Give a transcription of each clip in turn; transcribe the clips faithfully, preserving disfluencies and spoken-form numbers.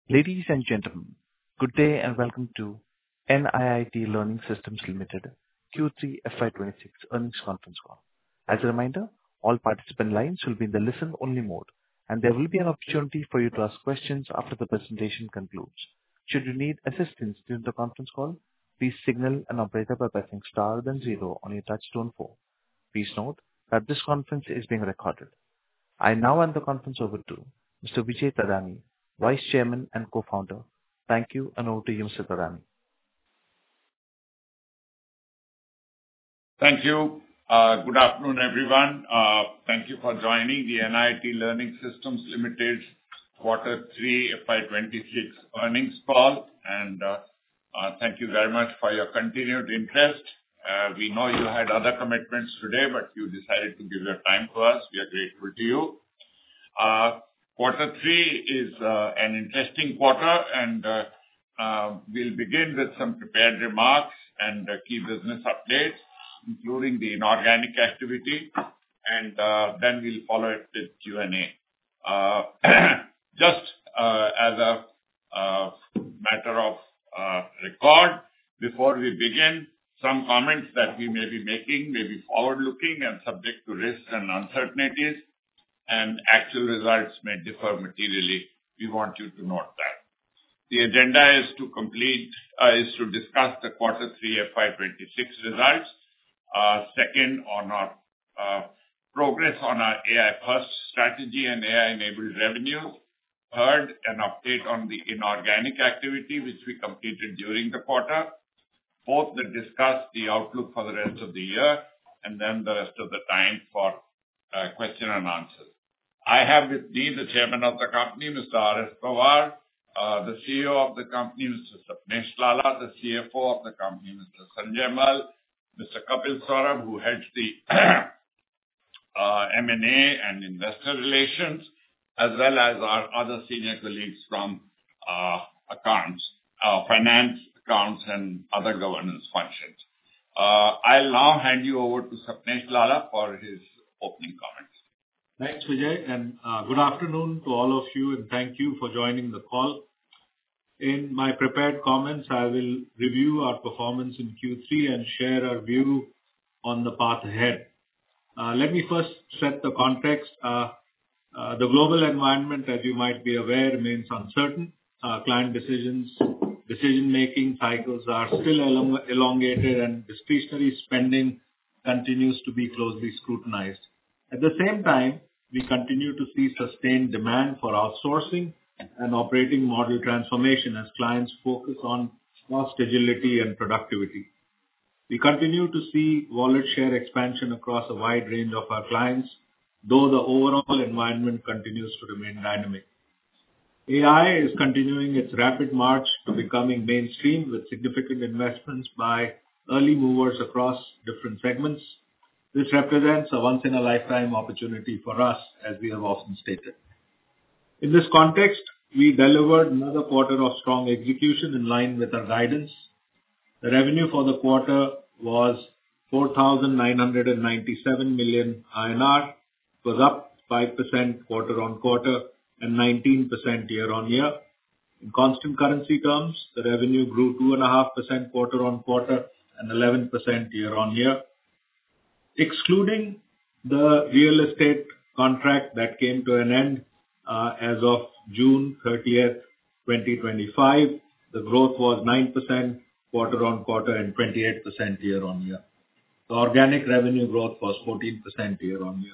Ladies and gentlemen, good day and welcome to N I I T Learning Systems Limited Q three F Y twenty-six earnings conference call. As a reminder, all participant lines will be in the listen-only mode, and there will be an opportunity for you to ask questions after the presentation concludes. Should you need assistance during the conference call, please signal an operator by pressing star then zero on your touchtone phone. Please note that this conference is being recorded. I now hand the conference over to Mister Vijay Thadani, Vice Chairman and Co-founder. Thank you, and over to you, Mister Thadani. Thank you. Uh, Good afternoon, everyone. Uh, Thank you for joining the N I I T Learning Systems Limited Quarter three F Y twenty-six earnings call, and uh, uh, thank you very much for your continued interest. Uh, We know you had other commitments today, but you decided to give your time to us. We are grateful to you. Uh, Quarter three is uh, an interesting quarter, and uh, uh, we'll begin with some prepared remarks and uh, key business updates, including the inorganic activity, and uh, then we'll follow it with Q and A. Uh, just uh, as a uh, matter of uh, record, before we begin, some comments that we may be making may be forward-looking and subject to risks and uncertainties, and actual results may differ materially. We want you to note that. The agenda is to complete, uh, is to discuss the quarter three F Y twenty-six results. Uh, second, on our uh, progress on our A I-first strategy and A I-enabled revenues. Third, an update on the inorganic activity which we completed during the quarter. Fourth, we'll discuss the outlook for the rest of the year, and then the rest of the time for uh, question and answers. I have with me the chairman of the company, Mister R S Pawar, uh, the C E O of the company, Mister Sapnesh Lalla, the C F O of the company, Mister Sanjay Mal, Mister Kapil Saurabh, who heads the uh, M and A and investor relations, as well as our other senior colleagues from uh, accounts, uh, finance, accounts, and other governance functions. Uh, I'll now hand you over to Sapnesh Lalla for his opening comments. Thanks, Vijay, and uh, good afternoon to all of you, and thank you for joining the call. In my prepared comments, I will review our performance in Q three and share our view on the path ahead. Uh, let me first set the context. Uh, uh, the global environment, as you might be aware, remains uncertain. Uh, client decisions, decision-making cycles are still elong- elongated, and discretionary spending continues to be closely scrutinized. At the same time, we continue to see sustained demand for outsourcing and operating model transformation as clients focus on cost agility and productivity. We continue to see wallet share expansion across a wide range of our clients, though the overall environment continues to remain dynamic. A I is continuing its rapid march to becoming mainstream with significant investments by early movers across different segments. This represents a once-in-a-lifetime opportunity for us, as we have often stated. In this context, we delivered another quarter of strong execution in line with our guidance. The revenue for the quarter was four thousand nine hundred ninety-seven million I N R. It was up five percent quarter-on-quarter and nineteen percent year-on-year. In constant currency terms, the revenue grew two point five percent quarter-on-quarter and eleven percent year-on-year. Excluding the real estate contract that came to an end uh, as of June thirtieth, twenty twenty-five, the growth was nine percent quarter-on-quarter and twenty-eight percent year-on-year. The organic revenue growth was fourteen percent year-on-year.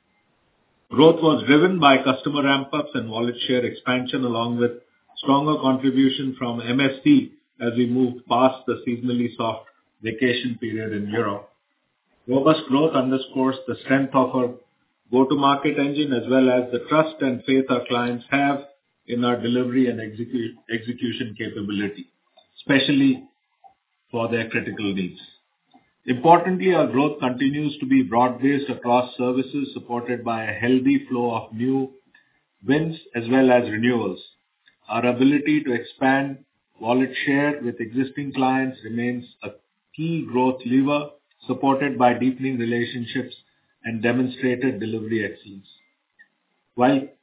Growth was driven by customer ramp-ups and wallet share expansion, along with stronger contribution from M S T as we moved past the seasonally soft vacation period in Europe. Robust growth underscores the strength of our go-to-market engine, as well as the trust and faith our clients have in our delivery and execu- execution capability, especially for their critical needs. Importantly, our growth continues to be broad-based across services, supported by a healthy flow of new wins as well as renewals. Our ability to expand wallet share with existing clients remains a key growth lever, supported by deepening relationships and demonstrated delivery excellence. While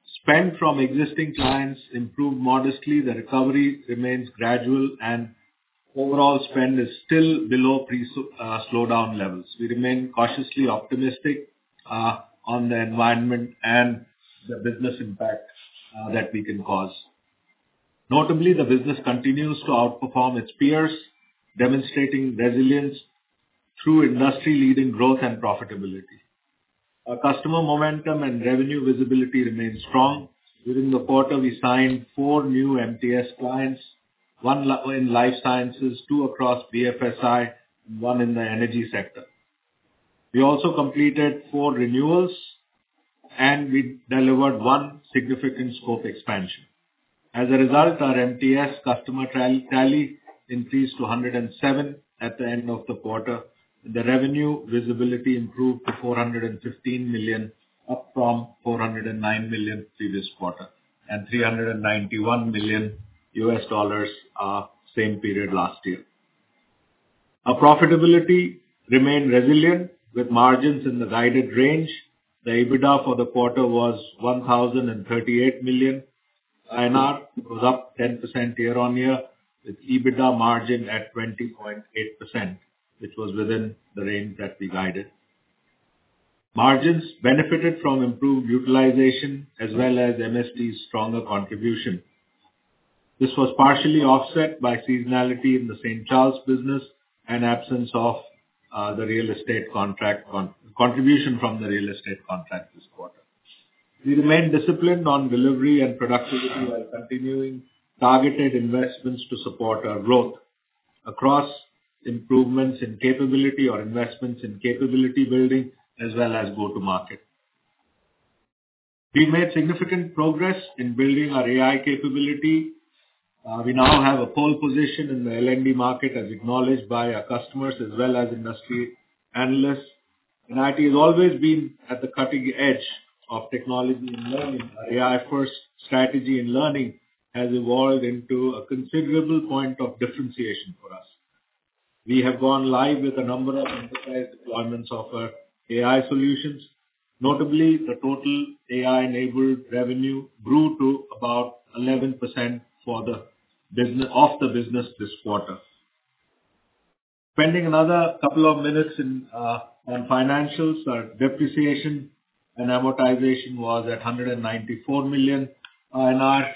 spend from existing clients improved modestly. The recovery remains gradual, and overall spend is still below pre-slowdown levels. We remain cautiously optimistic uh, on the environment and the business impact uh, that we can cause. Notably, the business continues to outperform its peers, demonstrating resilience through industry-leading growth and profitability. Our customer momentum and revenue visibility remains strong. During the quarter, we signed four new M T S clients, one in life sciences, two across B F S I, and one in the energy sector. We also completed four renewals, and we delivered one significant scope expansion. As a result, our M T S customer tally increased to one hundred seven at the end of the quarter. The revenue visibility improved to four hundred fifteen million, up from four hundred nine million previous quarter, and three hundred ninety-one million U S dollars uh, same period last year. Our profitability remained resilient with margins in the guided range. The EBITDA for the quarter was one thousand thirty-eight million I N R. It was up ten percent year-on-year, with EBITDA margin at twenty point eight percent, which was within the range that we guided. Margins benefited from improved utilization as well as M S D's stronger contribution. This was partially offset by seasonality in the Saint Charles business and absence of uh, the real estate contract con- contribution from the real estate contract this quarter. We remain disciplined on delivery and productivity while continuing targeted investments to support our growth across improvements in capability or investments in capability building as well as go-to-market. We've made significant progress in building our A I capability. Uh, we now have a pole position in the L and D market as acknowledged by our customers as well as industry analysts. N I T has always been at the cutting edge of technology and learning. Our A I-first strategy in learning has evolved into a considerable point of differentiation for us. We have gone live with a number of enterprise deployments of our A I solutions. Notably, the total A I-enabled revenue grew to about eleven percent for the business of the business this quarter. Spending another couple of minutes in uh, on financials, our depreciation and amortization was at one hundred ninety-four million I N R.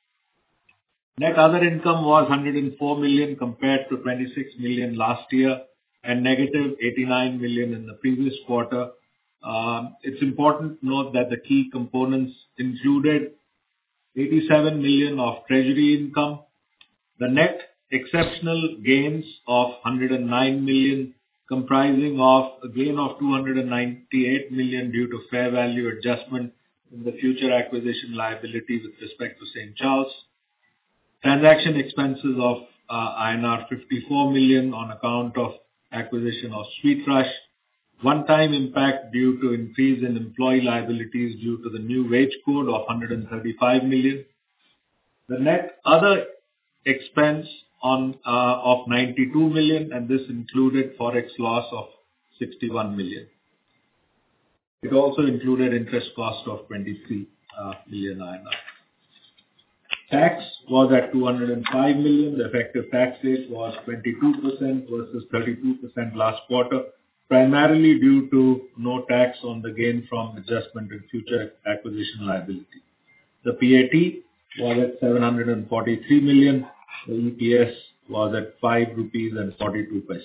Net other income was one hundred four million compared to twenty-six million last year and negative eighty-nine million in the previous quarter. Um, it's important to note that the key components included eighty-seven million of treasury income, the net exceptional gains of one hundred nine million, comprising of a gain of two hundred ninety-eight million due to fair value adjustment in the future acquisition liability with respect to Saint Charles. Transaction expenses of uh, I N R fifty-four million on account of acquisition of SweetRush. One-time impact due to increase in employee liabilities due to the new wage code of one hundred thirty-five million. The net other expense on uh, of ninety-two million, and this included forex loss of sixty-one million. It also included interest cost of twenty-three uh, million I N R. Tax was at two hundred five million. The effective tax rate was twenty-two percent versus thirty-two percent last quarter, primarily due to no tax on the gain from adjustment in future acquisition liability. The P A T was at seven hundred forty-three million. The E P S was at five rupees and forty-two paise.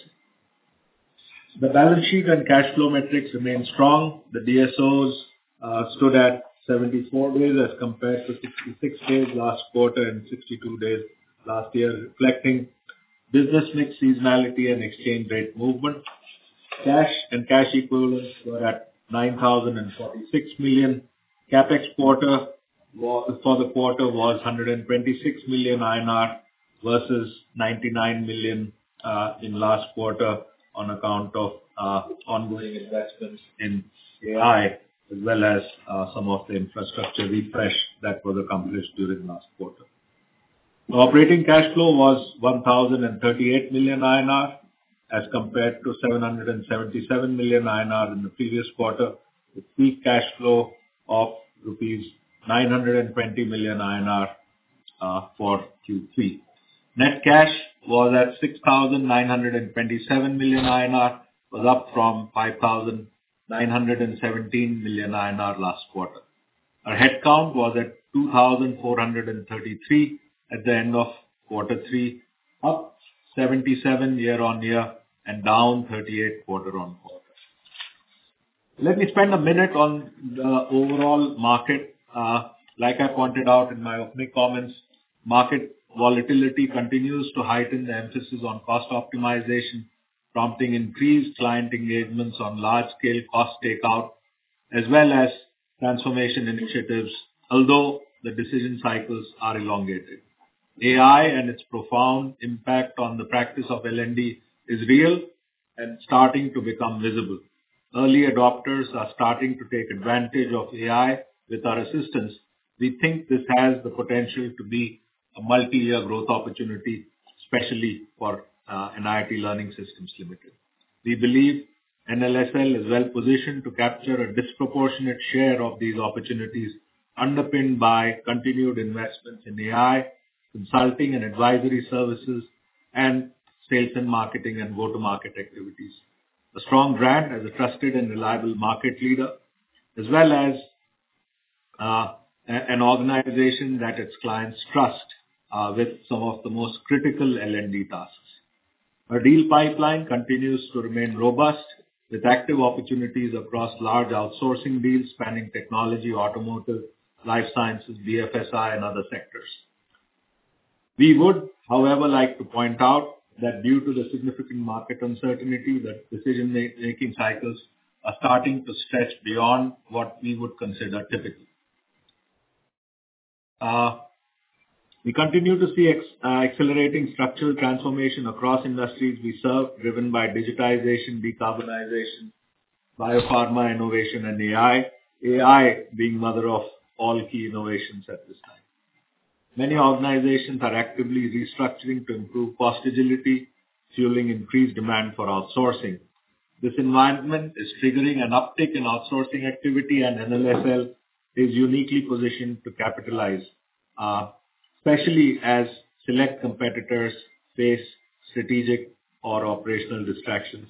The balance sheet and cash flow metrics remain strong. The D S Os uh, stood at seventy-four days as compared to sixty-six days last quarter and sixty-two days last year, reflecting business mix, seasonality, and exchange rate movement. Cash and cash equivalents were at nine thousand forty-six million. CapEx quarter was, for the quarter was one hundred twenty-six million I N R versus ninety-nine million uh, in last quarter on account of uh, ongoing investments in A I as well as uh, some of the infrastructure refresh that was accomplished during last quarter. The operating cash flow was one thousand thirty-eight million I N R as compared to seven hundred seventy-seven million I N R in the previous quarter, with free cash flow of rupees nine hundred twenty million I N R uh, for Q three. Net cash was at six thousand nine hundred twenty-seven million I N R, was up from five thousand nine hundred seventeen million I N R last quarter. Our headcount was at two thousand four hundred thirty-three at the end of quarter three, up seventy-seven year-on-year and down thirty-eight quarter-on-quarter. Let me spend a minute on the overall market. Uh, like I pointed out in my opening comments, market volatility continues to heighten the emphasis on cost optimization, prompting increased client engagements on large-scale cost takeout, as well as transformation initiatives, although the decision cycles are elongated. A I and its profound impact on the practice of L and D is real and starting to become visible. Early adopters are starting to take advantage of A I with our assistance. We think this has the potential to be a multi-year growth opportunity, especially for uh, N I I T Learning Systems Limited. We believe N L S L is well positioned to capture a disproportionate share of these opportunities, underpinned by continued investments in A I, consulting and advisory services, and sales and marketing and go-to-market activities. A strong brand as a trusted and reliable market leader, as well as uh, an organization that its clients trust uh, with some of the most critical L and D tasks. Our deal pipeline continues to remain robust, with active opportunities across large outsourcing deals spanning technology, automotive, life sciences, B F S I, and other sectors. We would, however, like to point out that due to the significant market uncertainty, that decision-making cycles are starting to stretch beyond what we would consider typical. Uh, we continue to see ex- uh, accelerating structural transformation across industries we serve, driven by digitization, decarbonization, biopharma innovation, and A I, A I being mother of all key innovations at this time. Many organizations are actively restructuring to improve cost agility, fueling increased demand for outsourcing. This environment is triggering an uptick in outsourcing activity, and N L S L is uniquely positioned to capitalize, uh, especially as select competitors face strategic or operational distractions.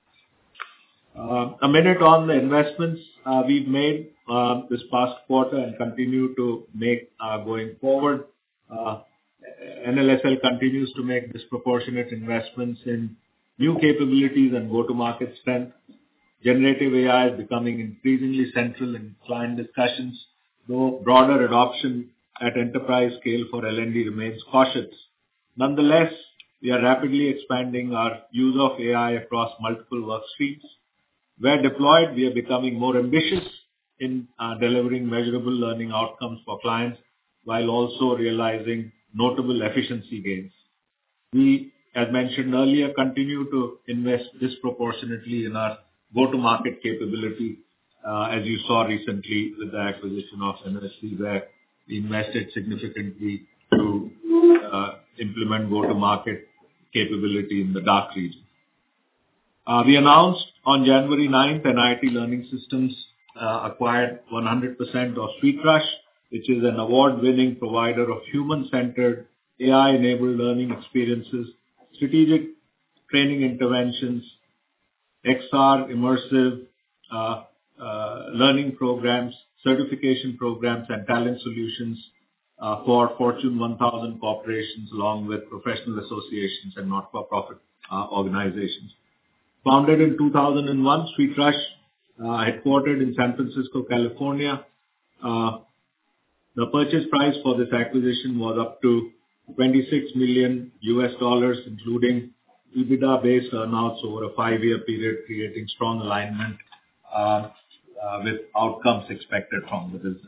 Uh, a minute on the investments uh, we've made uh, this past quarter and continue to make uh, going forward. Uh, N L S L continues to make disproportionate investments in new capabilities and go-to-market strength. Generative A I is becoming increasingly central in client discussions, though broader adoption at enterprise scale for L and D remains cautious. Nonetheless, we are rapidly expanding our use of A I across multiple work streams. Where deployed, we are becoming more ambitious in uh, delivering measurable learning outcomes for clients, while also realizing notable efficiency gains. We, as mentioned earlier, continue to invest disproportionately in our go-to-market capability, uh, as you saw recently with the acquisition of N S C, where we invested significantly to uh, implement go-to-market capability in the D A C region. Uh, we announced on January ninth, N I I T Learning Systems uh, acquired one hundred percent of SweetRush, which is an award-winning provider of human-centered, A I-enabled learning experiences, strategic training interventions, X R, immersive uh, uh, learning programs, certification programs, and talent solutions uh, for Fortune one thousand corporations, along with professional associations and not-for-profit uh, organizations. Founded in two thousand one, SweetRush, uh, headquartered in San Francisco, California. Uh, the purchase price for this acquisition was up to twenty-six million U S dollars, including EBITDA-based earnouts over a five-year period, creating strong alignment uh, uh, with outcomes expected from the business.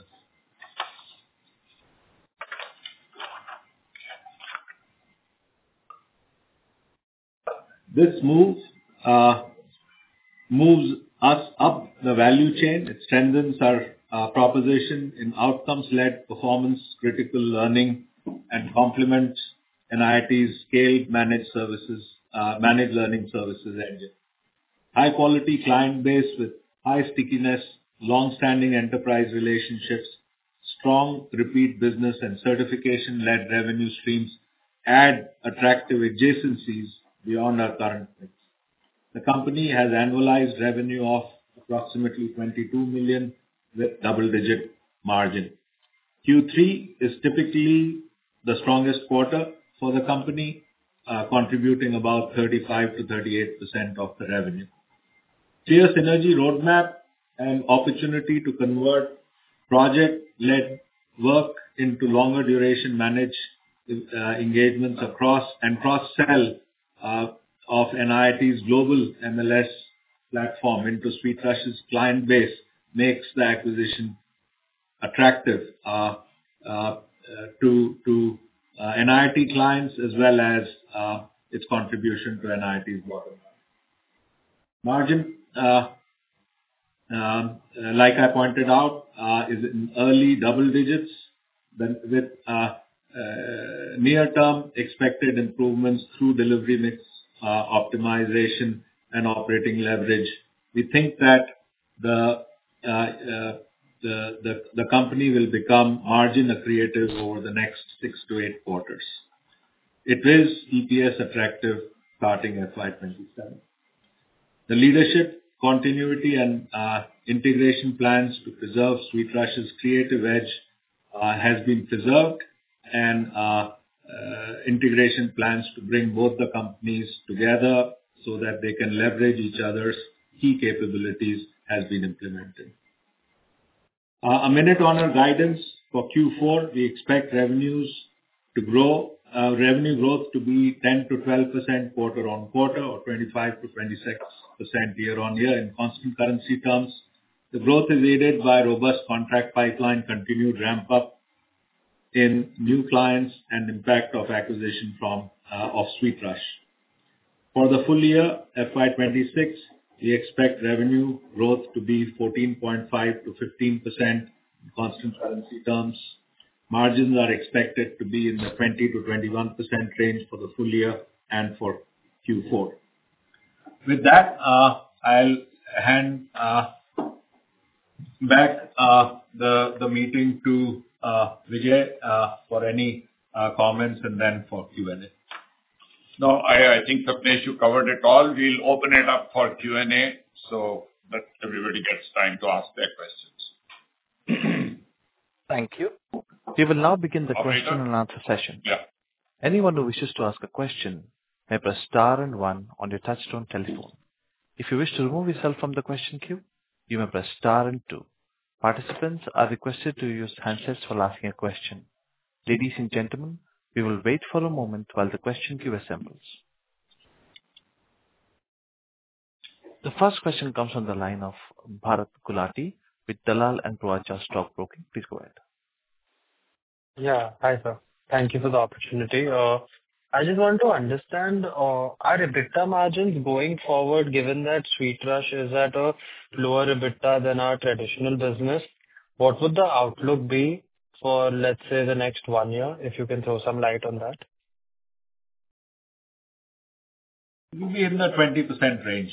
This move uh, moves us up the value chain. It strengthens our uh, proposition in outcomes-led, performance-critical learning and complements N I I T's scaled managed services, uh, managed learning services engine. High-quality client base with high stickiness, long-standing enterprise relationships, strong repeat business and certification-led revenue streams add attractive adjacencies beyond our current mix. The company has annualized revenue of approximately twenty-two million with double-digit margin. Q three is typically the strongest quarter for the company, uh, contributing about thirty-five to thirty-eight percent of the revenue. Clear synergy roadmap and opportunity to convert project-led work into longer duration managed uh, engagements across and cross-sell uh, of N I I T's global M L S platform into SweetRush's client base makes the acquisition attractive uh, uh, uh, to to uh, N I I T clients as well as uh, its contribution to N I I T's bottom line. Margin, uh, um, uh, like I pointed out, uh, is in early double digits, then with uh, uh, near-term expected improvements through delivery mix uh, optimization and operating leverage. We think that the uh, uh, the the the company will become margin accretive over the next six to eight quarters. It is E P S attractive starting F Y twenty-seven. The leadership, continuity, and uh, integration plans to preserve SweetRush's creative edge uh, has been preserved, and uh, uh, integration plans to bring both the companies together so that they can leverage each other's key capabilities has been implemented. Uh, a minute on our guidance for Q four, we expect revenues to grow, uh, revenue growth to be ten to twelve percent quarter-on-quarter or twenty-five to twenty-six percent year-on-year in constant currency terms. The growth is aided by robust contract pipeline, continued ramp-up in new clients, and impact of acquisition from uh, of SweetRush. For the full year, F Y twenty-six, we expect revenue growth to be fourteen point five to fifteen percent in constant currency terms. Margins are expected to be in the twenty to twenty-one percent range for the full year and for Q four. With that, uh, I'll hand uh, back uh, the the meeting to uh, Vijay uh, for any uh, comments and then for Q and A. No, I, I think, Sapnesh, you covered it all. We'll open it up for Q and A so that everybody gets time to ask their questions. Thank you. We will now begin the Operator? question and answer session. Yeah. Anyone who wishes to ask a question may press star and one on your touchtone telephone. If you wish to remove yourself from the question queue, you may press star and two. Participants are requested to use handsets while asking a question. Ladies and gentlemen, we will wait for a moment while the question queue assembles. The first question comes from the line of Bharat Gulati with Dalal and Broacha Stockbroking. Please go ahead. Yeah. Hi, sir. Thank you for the opportunity. Uh, I just want to understand, uh, our EBITDA margins going forward, given that SweetRush is at a lower EBITDA than our traditional business, what would the outlook be for, let's say, the next one year, if you can throw some light on that? It will be in the twenty percent range.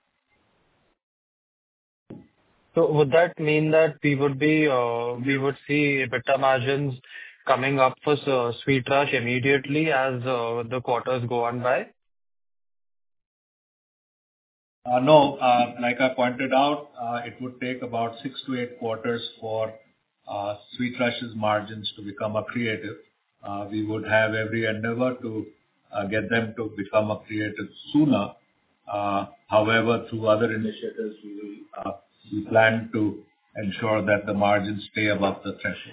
So would that mean that we would be, uh, we would see EBITDA margins coming up for uh, SweetRush immediately as uh, the quarters go on by? Uh, no, uh, like I pointed out, uh, it would take about six to eight quarters for uh, SweetRush's margins to become accretive. Uh, we would have every endeavor to uh, get them to become accretive sooner. Uh, however, through other initiatives, we will uh, we plan to ensure that the margins stay above the threshold.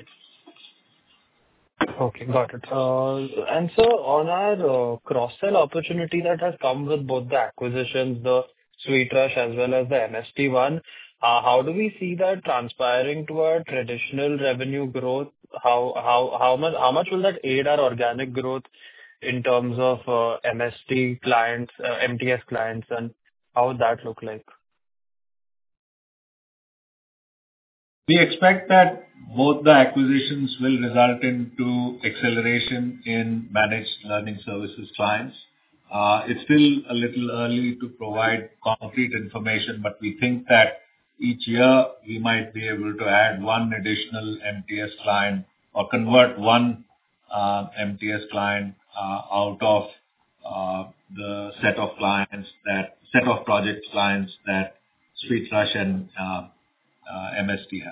Okay, got it. Uh, And so on our uh, cross-sell opportunity that has come with both the acquisitions, the SweetRush as well as the M S T one, uh, how do we see that transpiring to our traditional revenue growth? How how how much how much will that aid our organic growth in terms of uh, M S T clients, uh, M T S clients, and how would that look like? We expect that both the acquisitions will result into acceleration in managed learning services clients. Uh, It's still a little early to provide concrete information, but we think that each year we might be able to add one additional M T S client or convert one uh, M T S client uh, out of uh, the set of clients that set of project clients that SweetRush and uh, uh, M S T have.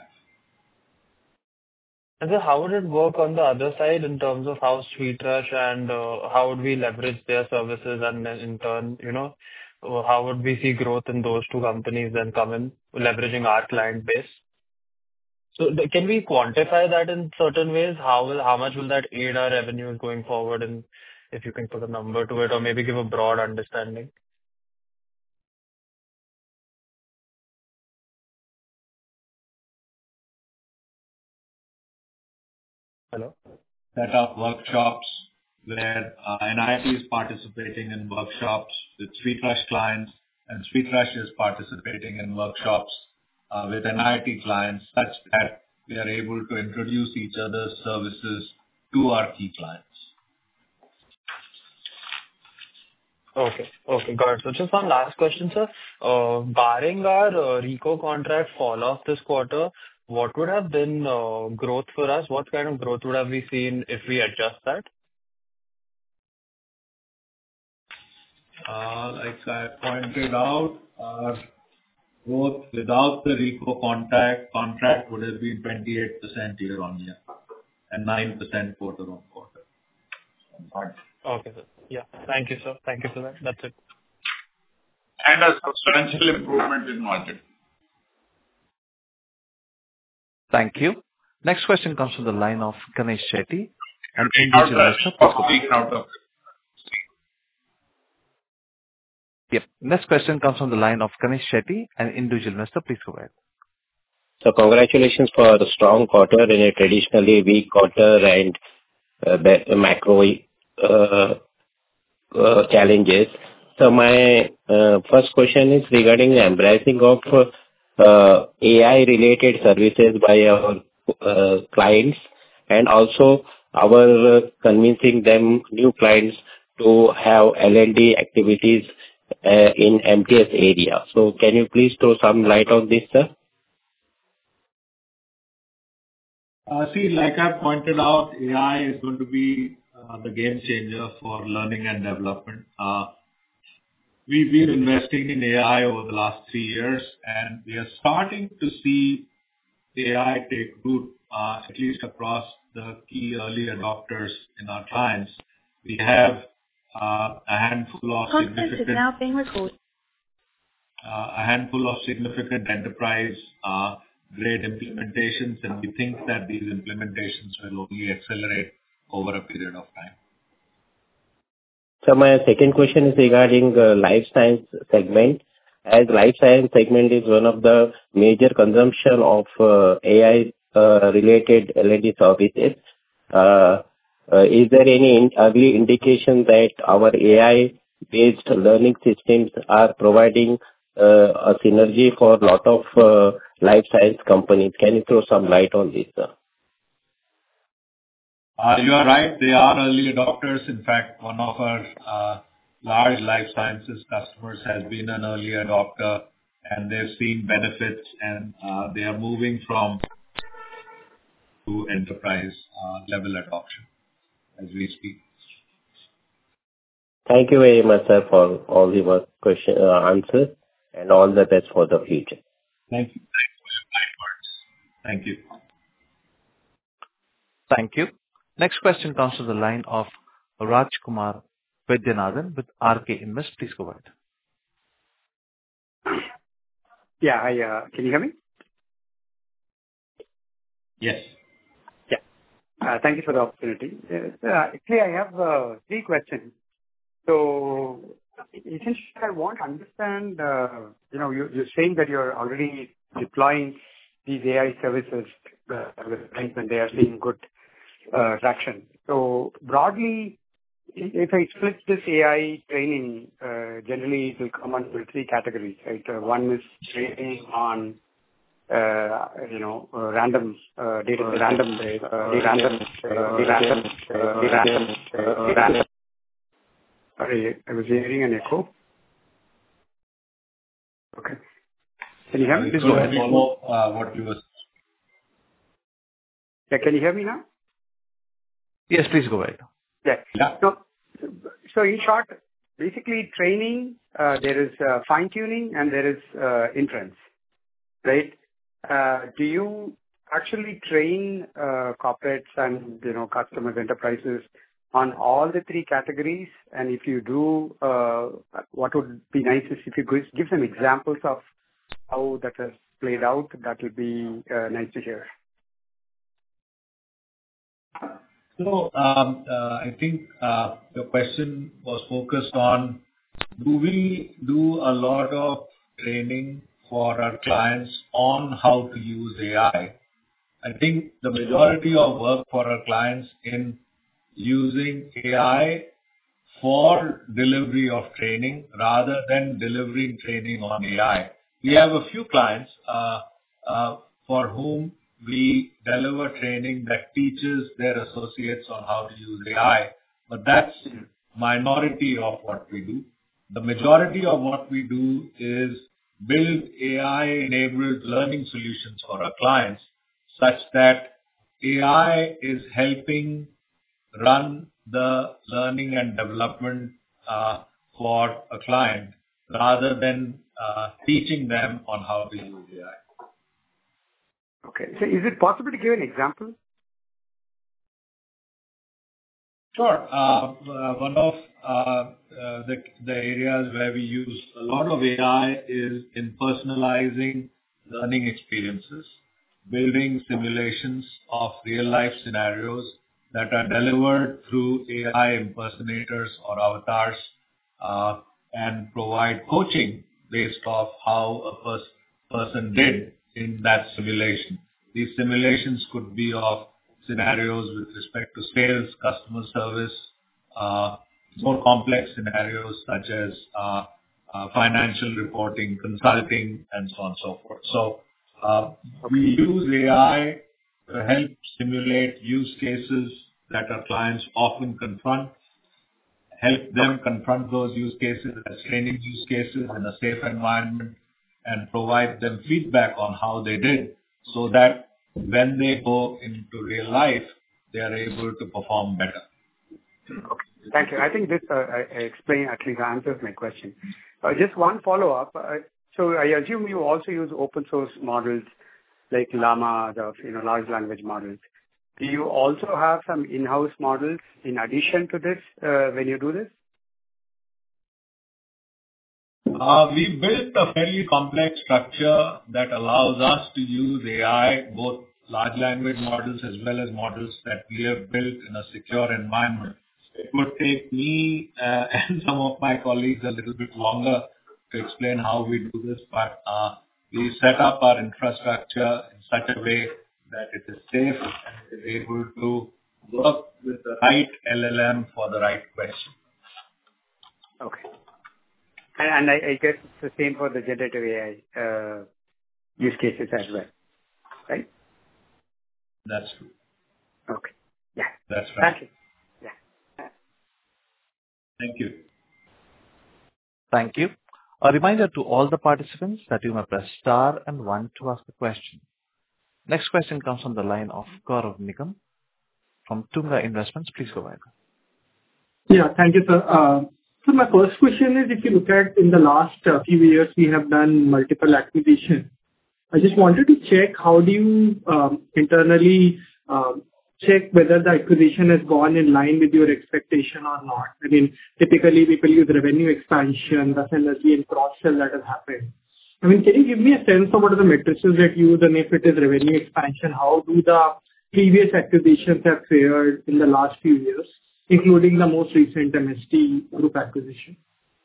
And so how would it work on the other side in terms of how SweetRush and uh, how would we leverage their services, and then in turn, you know, uh, how would we see growth in those two companies then come in, leveraging our client base? So th- can we quantify that in certain ways? How will, how much will that aid our revenues going forward? And if you can put a number to it, or maybe give a broad understanding. Hello? Set up workshops where uh, N I I T is participating in workshops with SweetRush clients, and SweetRush is participating in workshops uh, with N I I T clients, such that we are able to introduce each other's services to our key clients. Okay. Okay, got it. So just one last question, sir. Uh, Barring our uh, RECO contract fall off this quarter, what would have been uh, growth for us? What kind of growth would have we seen if we adjust that? Uh, Like I pointed out, our growth without the RECO contract contract would have been twenty-eight percent year-on-year and nine percent quarter-on-quarter. Okay, sir. Yeah. Thank you, sir. Thank you for that. That's it. And a substantial improvement in margin. Thank you. Next question comes from the line of Ganesh Shetty, an Out individual of- investor. Please go ahead. speak out of- Yep. Next question comes from the line of Ganesh Shetty, an individual investor. Please go ahead. So congratulations for the strong quarter in a traditionally weak quarter and uh, the macro uh, uh, challenges. So my uh, first question is regarding the embracing of uh, A I-related services by our uh, clients, and also our uh, convincing them, new clients, to have L and D activities uh, in M T S area. So can you please throw some light on this, sir? Uh, See, like I pointed out, A I is going to be uh, the game changer for learning and development. Uh, We've been investing in A I over the last three years, and we are starting to see A I take root, uh, at least across the key early adopters in our clients. We have uh, a handful of Conference is significant now being recorded. uh, a handful of significant enterprise uh, grade implementations, and we think that these implementations will only accelerate over a period of time. So my second question is regarding uh, life science segment. As life science segment is one of the major consumption of uh, A I uh, related L and D services, uh, uh, is there any in- early indication that our A I-based learning systems are providing uh, a synergy for a lot of uh, life science companies? Can you throw some light on this, sir? Uh, You are right, they are early adopters. In fact, one of our uh, large life sciences customers has been an early adopter, and they've seen benefits, and uh, they are moving from to enterprise uh, level adoption as we speak. Thank you very much, sir, for all your question uh, answers, and all the best for the future. Thank you. Thank you for your kind words. Thank you. Thank you. Next question comes from the line of Raj Kumar Vaidyanathan with R K Invest. Please go ahead. Yeah. Hi, uh, can you hear me? Yes. Yeah. Uh, Thank you for the opportunity. Uh, Actually, I have uh, three questions. So essentially, I want to understand, uh, you know, you- you're saying that you're already deploying these A I services uh, with clients, and they are seeing good uh, traction. So broadly, i- if I split this A I training, uh, generally it will come under three categories, right? Uh, One is training on uh, you know, uh, random uh, data, random, uh, random, uh, random, uh, random, uh, random. Sorry, I was hearing an echo. Okay. Can you hear me? Please go ahead. Follow uh, what you were saying. Yeah, can you hear me now? Yes, please go ahead. Yeah. Yeah. So, so in short, basically training, uh, there is uh, fine-tuning and there is uh, inference, right? Uh, do you actually train uh, corporates and, you know, customers, enterprises on all the three categories? And if you do, uh, what would be nice is if you could give some examples of how that has played out. That would be uh, nice to hear. So, um, uh, I think uh, the question was focused on, do we do a lot of training for our clients on how to use A I? I think the majority of work for our clients in using A I for delivery of training rather than delivering training on A I. We have a few clients uh, uh, for whom we deliver training that teaches their associates on how to use A I, but that's minority of what we do. The majority of what we do is build A I-enabled learning solutions for our clients such that A I is helping run the learning and development uh, for a client rather than uh, teaching them on how to use A I. Okay. So is it possible to give an example? Sure. Uh, uh, One of uh, uh, the the areas where we use a lot of A I is in personalizing learning experiences, building simulations of real-life scenarios that are delivered through A I impersonators or avatars, uh, and provide coaching based off how a pers- person did in that simulation. These simulations could be of scenarios with respect to sales, customer service, uh, more complex scenarios such as uh, uh, financial reporting, consulting, and so on and so forth. So uh, we use A I to help simulate use cases that our clients often confront, help them confront those use cases as training use cases in a safe environment, and provide them feedback on how they did so that when they go into real life, they are able to perform better. Okay. Thank you. I think this uh, I, I explain at least answers my question. Uh, just one follow-up. Uh, so I assume you also use open source models like Llama, the you know large language models. Do you also have some in-house models in addition to this uh, when you do this? Uh, we built a fairly complex structure that allows us to use A I, both large language models as well as models that we have built in a secure environment. It would take me uh, and some of my colleagues a little bit longer to explain how we do this, but uh, we set up our infrastructure in such a way that it is safe and is able to work with the right L L M for the right question. Okay. And, and I, I guess it's the same for the generative A I uh, use cases as well, right? That's true. Okay. Yeah. That's right. Thank you. Yeah. Thank you. Thank you. A reminder to all the participants that you may press star and one to ask a question. Next question comes from the line of Gaurav Nigam from Tunga Investments. Please go ahead. Yeah, thank you, sir. Uh, So my first question is, if you look at in the last uh, few years, we have done multiple acquisitions. I just wanted to check, how do you um, internally um, check whether the acquisition has gone in line with your expectation or not? I mean, typically people use revenue expansion, the synergy and cross-sell that has happened. I mean, can you give me a sense of what are the metrics that you use, and if it is revenue expansion, how do the previous acquisitions have fared in the last few years, including the most recent M S T Group acquisition?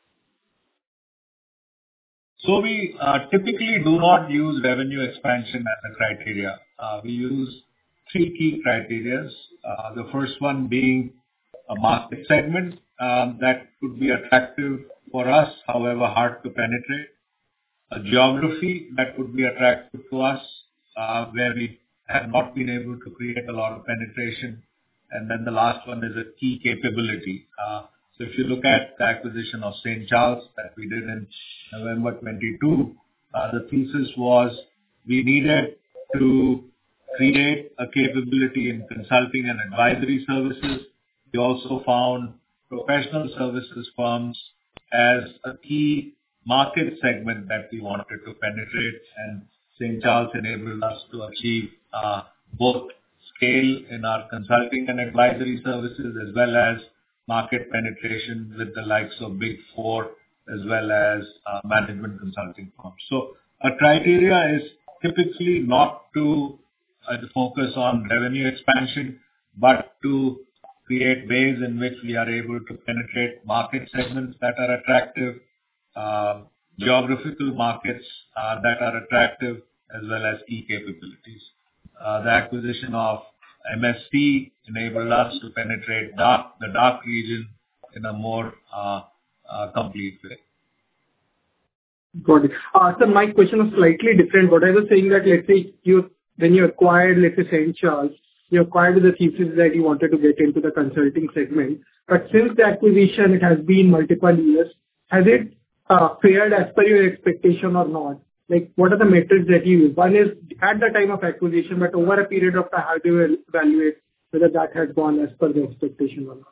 So we uh, typically do not use revenue expansion as a criteria. Uh, we use three key criteria. Uh, the first one being a market segment um, that could be attractive for us, however hard to penetrate. A geography that could be attractive to us, uh, where we have not been able to create a lot of penetration. And then the last one is a key capability. Uh, so if you look at the acquisition of Saint Charles that we did in November twenty-two, uh, the thesis was we needed to create a capability in consulting and advisory services. We also found professional services firms as a key market segment that we wanted to penetrate, and Saint Charles enabled us to achieve uh, both scale in our consulting and advisory services as well as market penetration with the likes of Big Four as well as uh, management consulting firms. So our criteria is typically not to uh, to focus on revenue expansion, but to create ways in which we are able to penetrate market segments that are attractive, uh, geographical markets uh, that are attractive, as well as key capabilities. Uh, the acquisition of M S T enabled us to penetrate dark, the dark region in a more uh, uh, complete way. Got it. Uh, So my question was slightly different. What I was saying that, let's say, you, when you acquired, let's say, Saint Charles, you acquired with the thesis that you wanted to get into the consulting segment. But since the acquisition, it has been multiple years, has it uh, fared as per your expectation or not? Like, what are the metrics that you use? One is at the time of acquisition, but over a period of time, how do you evaluate whether that has gone as per the expectation or not?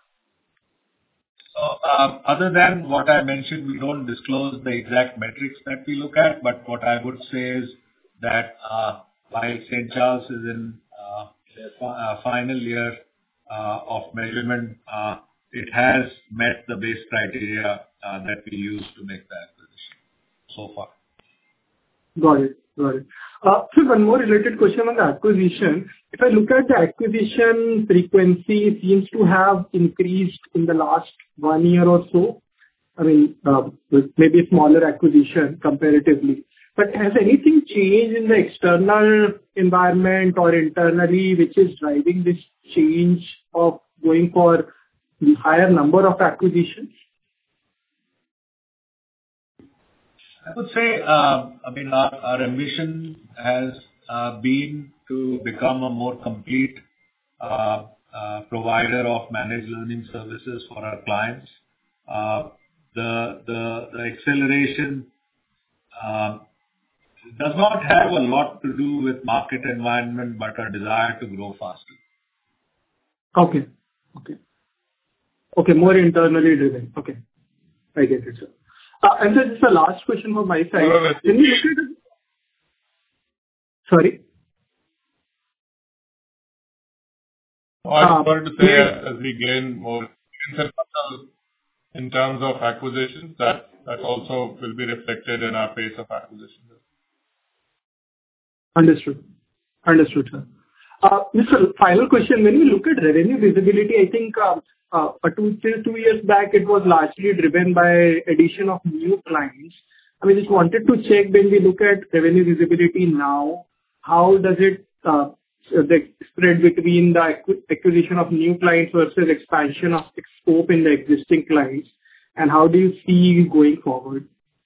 So, um, other than what I mentioned, we don't disclose the exact metrics that we look at, but what I would say is that, uh, while Saint Charles is in uh, their fi- uh, final year uh, of measurement, uh, it has met the base criteria uh, that we use to make the acquisition so far. Got it. Got it. Uh, So one more related question on the acquisition. If I look at the acquisition frequency, it seems to have increased in the last one year or so. I mean, uh, with maybe a smaller acquisition comparatively. But has anything changed in the external environment or internally, which is driving this change of going for the higher number of acquisitions? I would say, uh, I mean, our, our ambition has uh, been to become a more complete uh, uh, provider of managed learning services for our clients. Uh, the, the, the acceleration uh, does not have a lot to do with market environment, but a desire to grow faster. Okay. Okay. Okay, more internally driven. Okay, I get it, sir. Uh, And then just a last question from my side. Hello, Can you look at it? Sorry? I Uh, just wanted to say, yeah. as we gain more in terms of acquisitions, that that also will be reflected in our pace of acquisition. Understood. Understood, sir. Uh, Mister Final question. When you look at revenue visibility, I think uh, uh, uh, two till two years back, it was largely driven by addition of new clients. I mean, just wanted to check when we look at revenue visibility now, how does it uh, the spread between the acqui- acquisition of new clients versus expansion of scope in the existing clients, and how do you see going forward?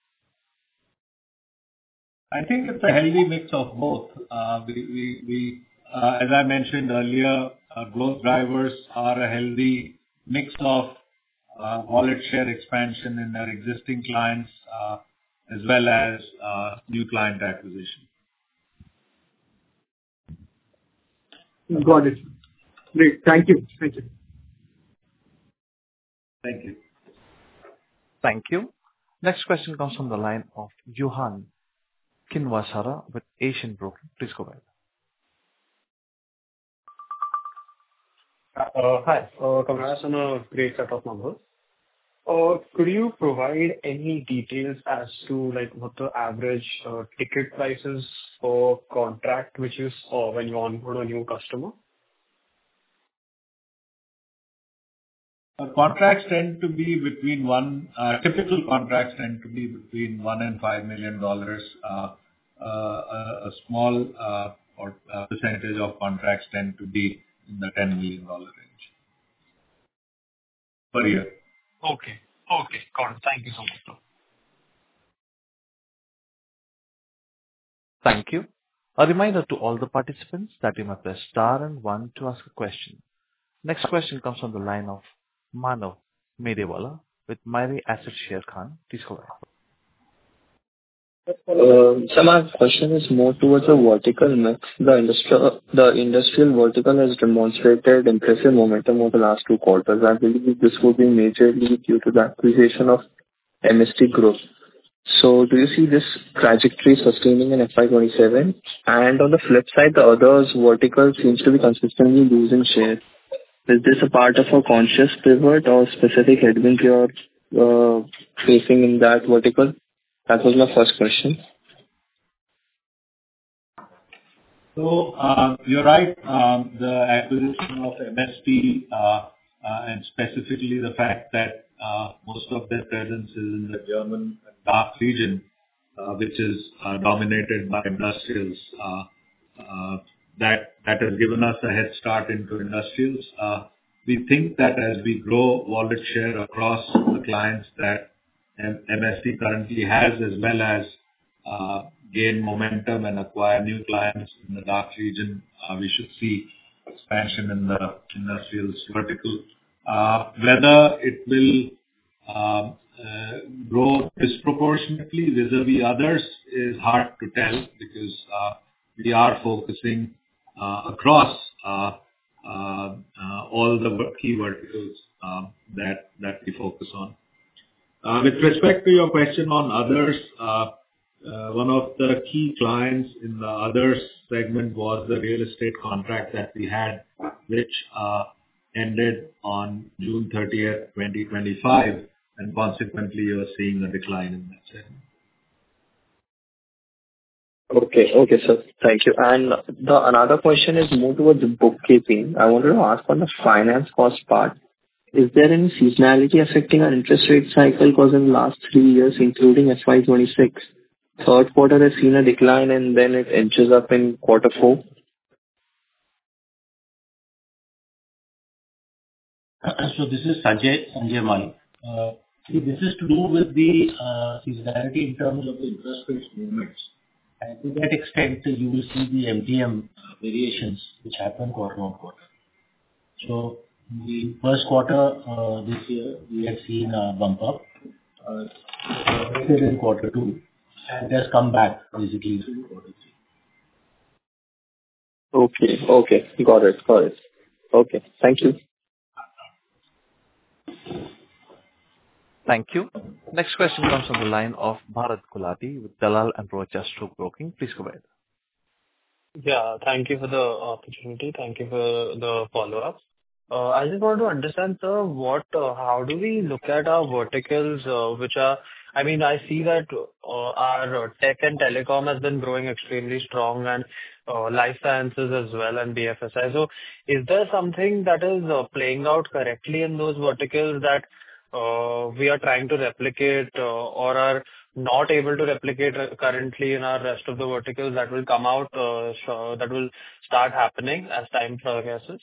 I think it's a healthy mix of both. Uh, we, we, we uh, as I mentioned earlier, our growth drivers are a healthy mix of uh, wallet share expansion in our existing clients, uh, as well as uh, new client acquisition. Got it. Great. Thank you. Thank you. Thank you. Thank you. Next question comes from the line of Johan Kinwasara with Asian Broking. Please go ahead. Uh, Hi. Uh, Congrats on a great set of numbers. Uh, Could you provide any details as to, like, what the average uh, ticket prices for contract which you saw when you onboard a new customer? Our contracts tend to be between one, uh, typical contracts tend to be between one and five million dollars. Uh, uh, a, a small uh, or uh, percentage of contracts tend to be in the ten million dollar range per year. Okay. Okay, got it. Thank you so much, sir. Thank you. A reminder to all the participants that you may press star and one to ask a question. Next question comes from the line of Manav Medewala with Myri Asset Share Khan. Please go ahead. Uh, So my question is more towards a vertical mix. The industrial, the industrial vertical has demonstrated impressive momentum over the last two quarters. I believe this will be majorly due to the acquisition of M S T Group. So do you see this trajectory sustaining in F Y twenty-seven? And on the flip side, the others vertical seems to be consistently losing share. Is this a part of a conscious pivot or specific headwinds you're uh, facing in that vertical? That was my first question. So, uh, you're right. Um, The acquisition of M S T, uh, uh, and specifically the fact that uh, most of their presence is in the German DACH region, uh, which is uh, dominated by industrials, uh, uh, that that has given us a head start into industrials. Uh, We think that as we grow wallet share across the clients that M- MST currently has, as well as uh, gain momentum and acquire new clients in the DACH region, uh, we should see expansion in the industrials vertical. Uh, Whether it will um, uh, grow disproportionately vis-à-vis others is hard to tell because uh, we are focusing uh, across uh, uh, uh, all the ver- key verticals um, that that we focus on. Uh, With respect to your question on others, uh, uh, one of the key clients in the others segment was the real estate contract that we had, which uh, ended on June thirtieth, twenty twenty-five, and consequently, you are seeing a decline in that segment. Okay. Okay, sir. Thank you. And the another question is more towards the bookkeeping. I wanted to ask on the finance cost part, is there any seasonality affecting our interest rate cycle? Because in the last three years, including F Y twenty-six, third quarter has seen a decline, and then it inches up in quarter four. So this is Sanjay Sanjay Mal. Uh, See, this is to do with the uh, seasonality in terms of the interest rate movements. And to that extent, you will see the M T M uh, variations which happen quarter on quarter. So the first quarter uh, this year, we had seen a bump up uh, in quarter two, and it has come back basically in quarter three. Okay. Okay. Got it. Got it. Okay. Thank you. Thank you. Next question comes from the line of Bharat Gulati with Dalal and Broacha Stockbroking. Please go ahead. Yeah, thank you for the opportunity. Thank you for the follow-up. Uh, I just want to understand, sir, what, uh, how do we look at our verticals, uh, which are, I mean, I see that uh, our uh, tech and telecom has been growing extremely strong and uh, life sciences as well and B F S I. So is there something that is uh, playing out correctly in those verticals that uh, we are trying to replicate uh, or are not able to replicate uh, currently in our rest of the verticals that will come out, uh, so that will start happening as time progresses?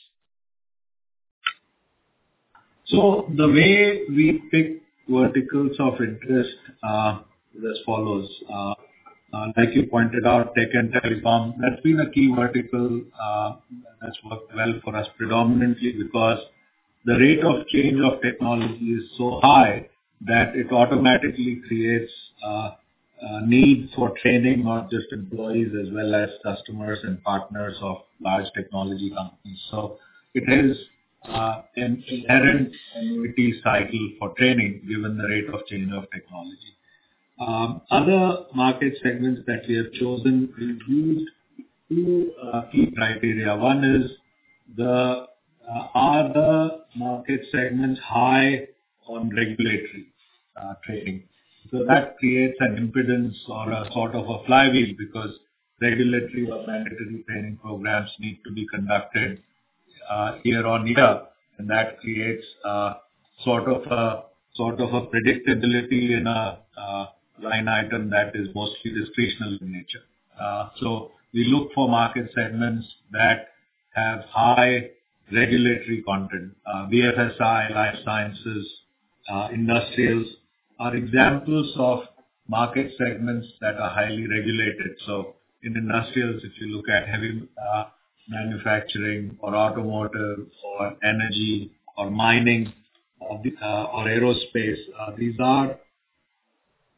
So the way we pick verticals of interest uh, is as follows. Uh, uh, Like you pointed out, tech and telecom, that's been a key vertical uh, that's worked well for us predominantly because the rate of change of technology is so high that it automatically creates uh, uh, need for training, not just employees as well as customers and partners of large technology companies. So it is uh, an inherent annuity cycle for training given the rate of change of technology. Um, Other market segments that we have chosen, we've used two uh, key criteria. One is the uh, are the market segments high on regulatory uh, trading? So that creates an impedance or a sort of a flywheel because regulatory or mandatory training programs need to be conducted uh, year on year, and that creates uh, sort of a sort of a predictability in a uh, line item that is mostly discretionary in nature. Uh, So we look for market segments that have high regulatory content. Uh, B F S I, life sciences, uh, industrials are examples of market segments that are highly regulated. So in industrials, if you look at heavy uh, manufacturing or automotive or energy or mining or the- uh, or aerospace, uh, these are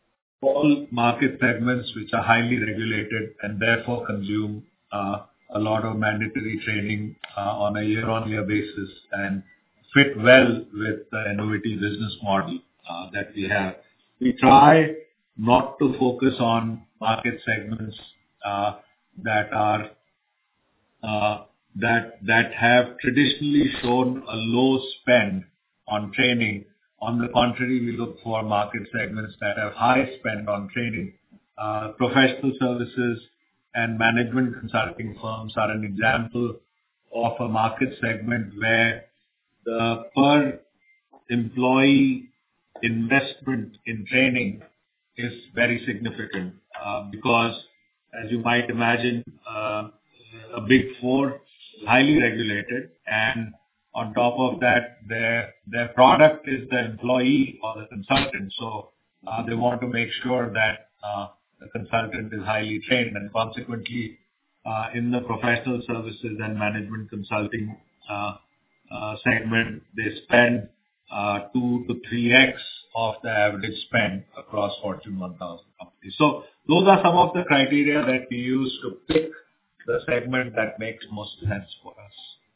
all market segments which are highly regulated and therefore consume uh, a lot of mandatory training uh, on a year-on-year basis and fit well with the annuity business model uh, that we have. We try not to focus on market segments uh, that are uh, that that have traditionally shown a low spend on training. On the contrary, we look for market segments that have high spend on training. Uh, Professional services and management consulting firms are an example of a market segment where the per employee investment in training is very significant. Uh, Because as you might imagine, uh, a Big Four, highly regulated, and on top of that, their their product is the employee or the consultant. So uh, they want to make sure that uh, the consultant is highly trained, and consequently, uh, in the professional services and management consulting uh, uh, segment, they spend uh, two to three x of the average spend across Fortune one thousand companies. So those are some of the criteria that we use to pick the segment that makes most sense for us.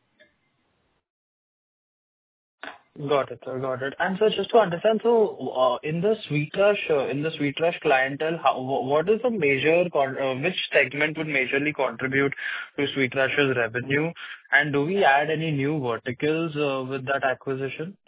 Got it, sir. Got it. And so just to understand, so uh, in the SweetRush, uh, in the SweetRush clientele, how, wh- what is the major, con- uh, which segment would majorly contribute to SweetRush's revenue? And do we add any new verticals uh, with that acquisition?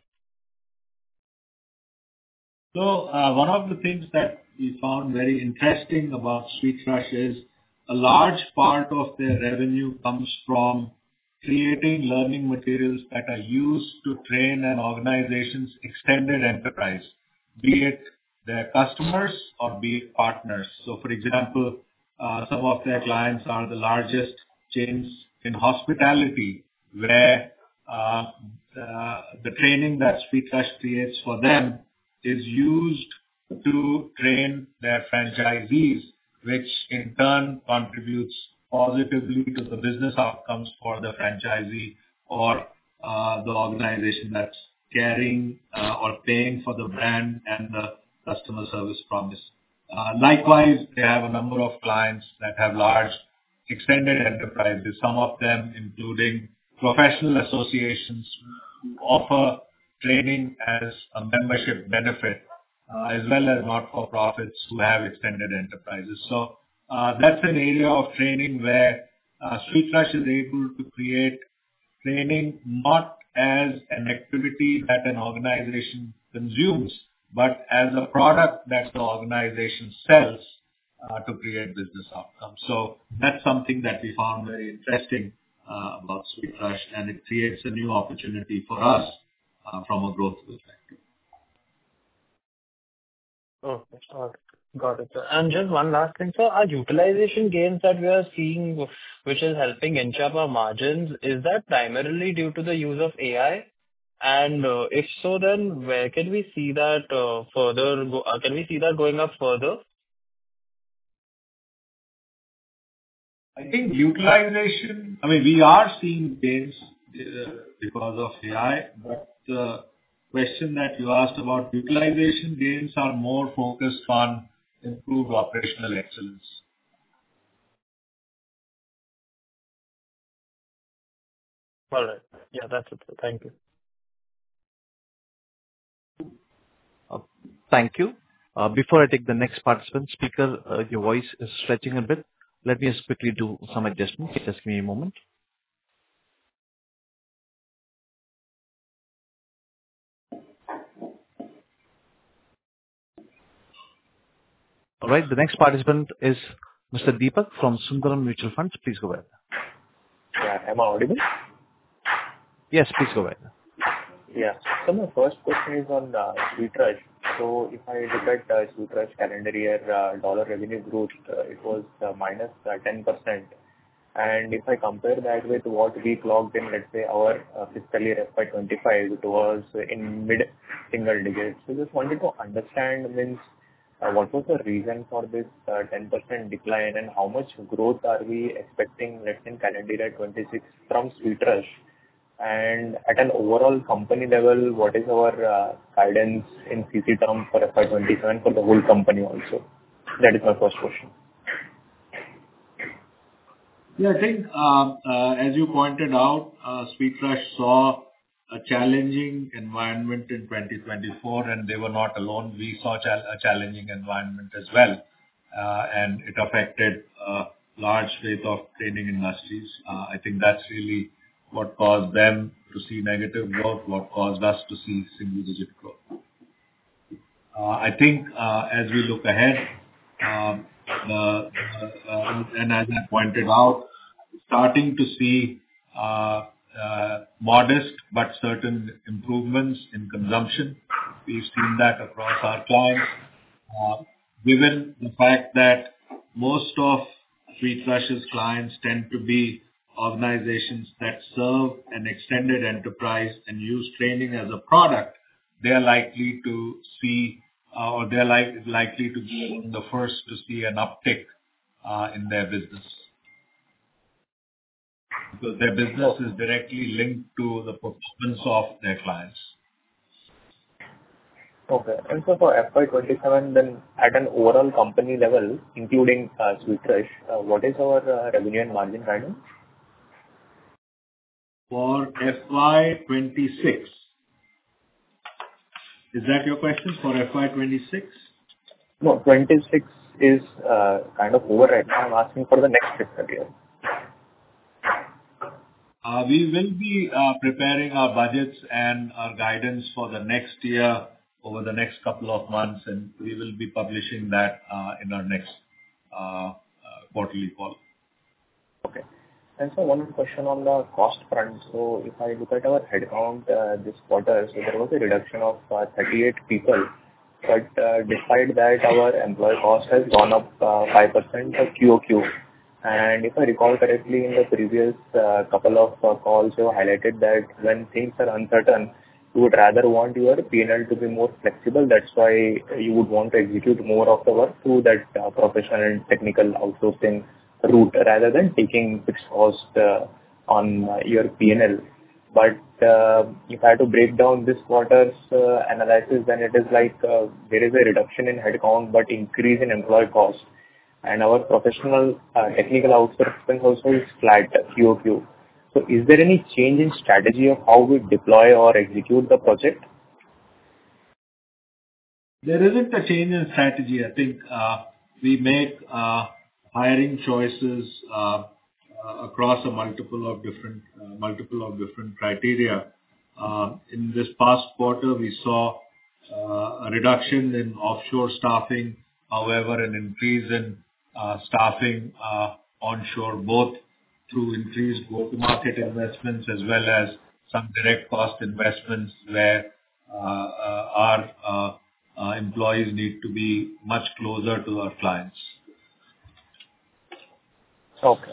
So uh, one of the things that we found very interesting about SweetRush is a large part of their revenue comes from creating learning materials that are used to train an organization's extended enterprise, be it their customers or be it partners. So, for example, uh, some of their clients are the largest chains in hospitality, where uh, uh, the training that SweetRush creates for them is used to train their franchisees, which in turn contributes positively to the business outcomes for the franchisee or uh, the organization that's carrying uh, or paying for the brand and the customer service promise. Uh, likewise, they have a number of clients that have large extended enterprises, some of them including professional associations who offer training as a membership benefit, uh, as well as not-for-profits who have extended enterprises. So uh, that's an area of training where uh, SweetRush is able to create training not as an activity that an organization consumes, but as a product that the organization sells uh, to create business outcomes. So that's something that we found very interesting uh, about SweetRush, and it creates a new opportunity for us uh, from a growth perspective. Okay. All right. Got it, sir. And just one last thing, sir. Our utilization gains that we are seeing, which is helping inch up our margins, is that primarily due to the use of A I? And uh, if so, then where can we see that uh, further? Go- uh, can we see that going up further? I think utilization, I mean, we are seeing gains uh, because of A I, but the question that you asked about utilization gains are more focused on improved operational excellence. All right. Yeah, that's it, sir. Thank you. Uh, Thank you. Uh, Before I take the next participant, speaker, uh, your voice is stretching a bit. Let me just quickly do some adjustments. Just give me a moment. All right. The next participant is Mister Deepak from Sundaram Mutual Funds. Please go ahead. Yeah. Am I audible? Yes, please go ahead. Yeah. So my first question is on uh, SweetRush. So if I look at uh, SweetRush calendar year uh, dollar revenue growth, uh, it was uh, minus uh, ten percent. And if I compare that with what we clocked in, let's say, our uh, fiscal year F Y twenty-five, it was in mid-single digits. So just wanted to understand, means, uh, what was the reason for this uh, ten percent decline, and how much growth are we expecting, let's say, in calendar year twenty-six from SweetRush? And at an overall company level, what is our uh, guidance in C C terms for F Y twenty-seven for the whole company also? That is my first question. Yeah, I think, uh, uh, as you pointed out, uh, SweetRush saw a challenging environment in twenty twenty-four, and they were not alone. We saw chal- a challenging environment as well, uh, and it affected uh, large swathe of training industries. Uh, I think that's really what caused them to see negative growth, what caused us to see single-digit growth. Uh, I think, uh, as we look ahead, um, the, uh, uh, and as I pointed out, starting to see uh, uh, modest but certain improvements in consumption. We've seen that across our clients. Uh, Given the fact that most of SweetRush's clients tend to be organizations that serve an extended enterprise and use training as a product, they are likely to see, uh, or they're like, likely to be among the first to see an uptick uh, in their business. Because their business is directly linked to the performance of their clients. Okay. And so for F Y twenty-seven, then at an overall company level, including uh, SweetRush, uh, what is our uh, revenue and margin guidance? For F Y twenty-six. Is that your question for F Y twenty-six? No, twenty-six is uh, kind of over right now. I'm asking for the next fiscal year. Uh, we will be uh, preparing our budgets and our guidance for the next year over the next couple of months, and we will be publishing that uh, in our next uh, uh, quarterly call. Okay. And so one question on the cost front. So if I look at our headcount uh, this quarter, so there was a reduction of uh, thirty-eight people, but uh, despite that, our employee cost has gone up uh, five percent Q O Q. And if I recall correctly, in the previous uh, couple of uh, calls, you highlighted that when things are uncertain, you would rather want your P and L to be more flexible. That's why you would want to execute more of the work through that uh, professional and technical outsourcing route rather than taking fixed cost uh, on uh, your P and L. But uh, if I had to break down this quarter's uh, analysis, then it is like uh, there is a reduction in headcount but increase in employee cost. And our professional uh, technical outsourcing expense also is flat Q O Q. So is there any change in strategy of how we deploy or execute the project? There isn't a change in strategy. I think uh, we make uh, hiring choices uh, uh, across a multiple of different uh, multiple of different criteria. Uh, in this past quarter, we saw uh, a reduction in offshore staffing, however, an increase in uh, staffing uh, onshore, both through increased go-to-market investments as well as some direct cost investments where uh, uh, our uh, uh, employees need to be much closer to our clients. Okay.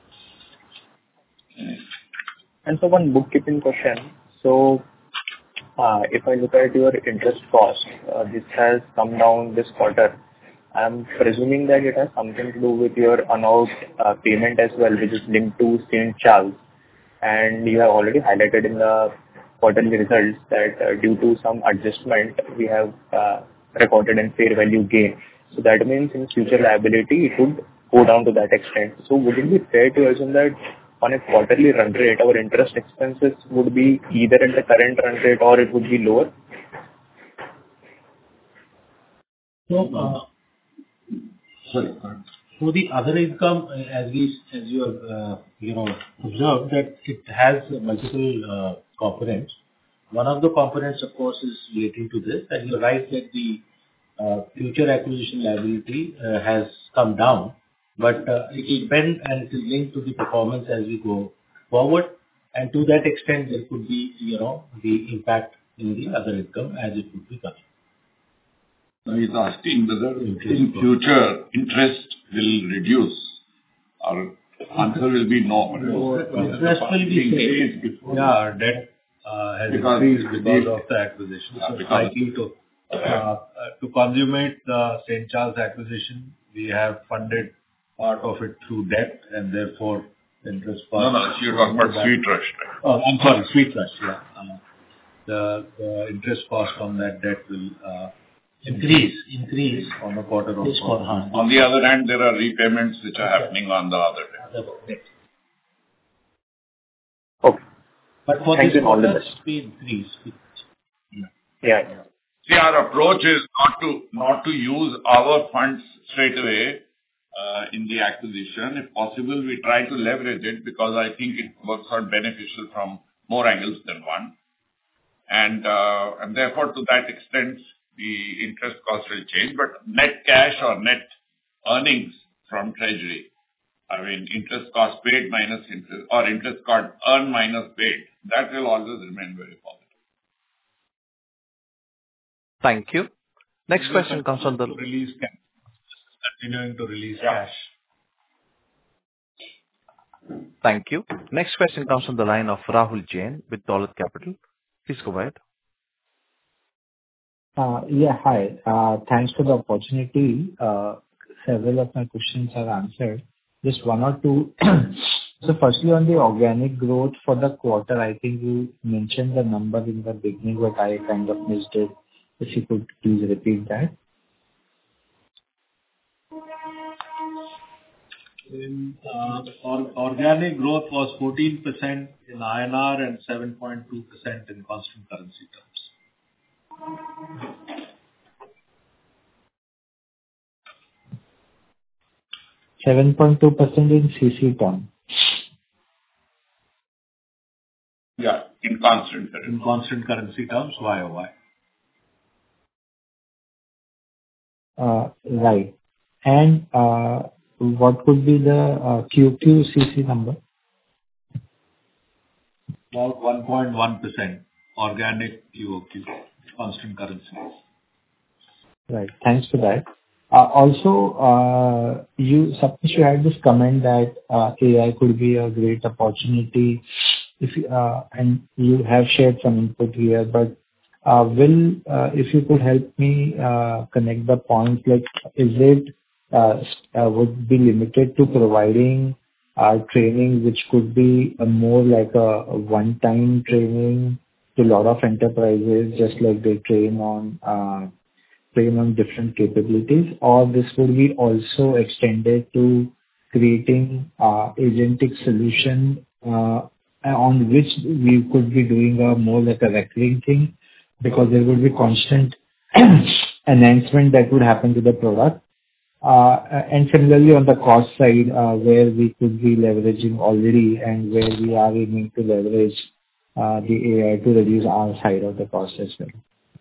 And so one bookkeeping question. So uh, if I look at your interest cost, uh, this has come down this quarter. I'm presuming that it has something to do with your earn-out uh, payment as well, which is linked to Saint Charles. And you have already highlighted in the quarterly results that uh, due to some adjustment, we have uh, recorded in fair value gain. So that means in future liability, it would go down to that extent. So would it be fair to assume that on a quarterly run rate, our interest expenses would be either at the current run rate or it would be lower? So, uh, sorry. So the other income, uh, as we, as you have, uh, you know, observed that it has multiple uh, components. One of the components, of course, is relating to this, and you're right that the uh, future acquisition liability uh, has come down, but uh, it will depend and it is linked to the performance as we go forward, and to that extent, there could be, you know, the impact in the other income as it would be coming. Now he's asking whether in future interest will reduce. Our answer will be no. No, interest will be same. Yeah, our debt uh, has Because increased because these- of the acquisition. Yeah, So because- likely to uh, uh, to consummate the Saint Charles acquisition, we have funded part of it through debt, and therefore The interest No, cost. no, you're talking about SweetRush, right? Oh, I'm sorry, SweetRush, yeah. Uh, The the interest cost on that debt will uh, Increase, increase. on a quarter-on-quarter. This quarter. On the other hand, there are repayments which are happening on the other hand. Okay. But for Thank this you, all the quarter, best. we increase. Yeah. yeah. See, our approach is not to not to use our funds straight away uh, in the acquisition. If possible, we try to leverage it because I think it works out beneficial from more angles than one. And uh, and therefore, to that extent, the interest cost will change. But net cash or net earnings from treasury, I mean, interest cost paid minus interest, or interest cost earned minus paid, that will always remain very positive. Thank you. Next question comes from the... Release cash. Continuing to release Yeah. cash. Thank you. Next question comes from the line of Rahul Jain with Dolat Capital. Please go ahead. Uh, Yeah, hi. Uh, Thanks for the opportunity. Uh, Several of my questions are answered. Just one or two. So firstly, on the organic growth for the quarter, I think you mentioned the number in the beginning, but I kind of missed it. If you could please repeat that. In uh, or- organic growth was fourteen percent in I N R and seven point two percent in constant currency terms. seven point two percent in C C term. Yeah, in constant currency. In constant currency terms, Y O Y. Uh, Right. And uh, what could be the uh, Q Q C C number? About one point one percent organic Q O Q, constant currency. Right. Thanks for that. Uh, Also, uh, you Sapnesh, you had this comment that uh, A I could be a great opportunity if you- uh, and you have shared some input here, but uh, will uh, if you could help me uh, connect the points, like, is it uh, s- uh, would be limited to providing uh, training, which could be a more like a a one-time training to a lot of enterprises, just like they train on uh, train on different capabilities, or this would be also extended to creating uh, agentic solution uh, on which we could be doing a more like a recurring thing, because there would be constant enhancement that would happen to the product. Uh, And similarly, on the cost side, uh, where we could be leveraging already and where we are aiming to leverage uh, the A I to reduce our side of the cost as well.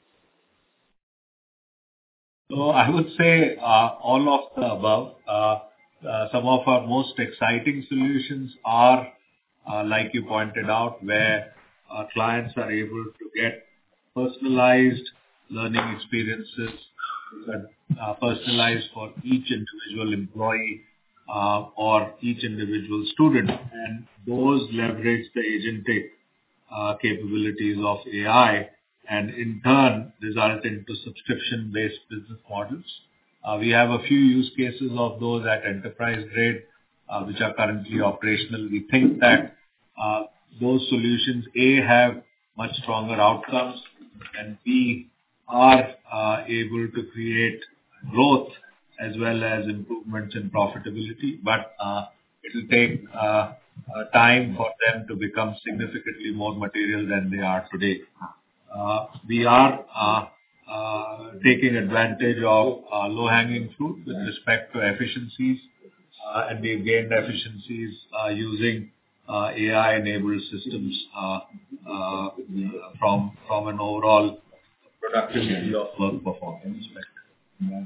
So I would say uh, all of the above. Uh, uh, Some of our most exciting solutions are, uh, like you pointed out, where our clients are able to get personalized learning experiences that are personalized for each individual employee uh, or each individual student. And those leverage the agentic uh, capabilities of A I and in turn result into subscription-based business models. Uh, We have a few use cases of those at enterprise grade, uh, which are currently operational. We think that uh, those solutions, A, have much stronger outcomes, and B, are uh, able to create growth as well as improvements in profitability. But uh, it will take uh, uh, time for them to become significantly more material than they are today. Uh, We are uh, uh, taking advantage of uh, low-hanging fruit with respect to efficiencies, uh, and we've gained efficiencies uh, using uh, A I-enabled systems uh, uh, from from an overall productivity of work performance perspective.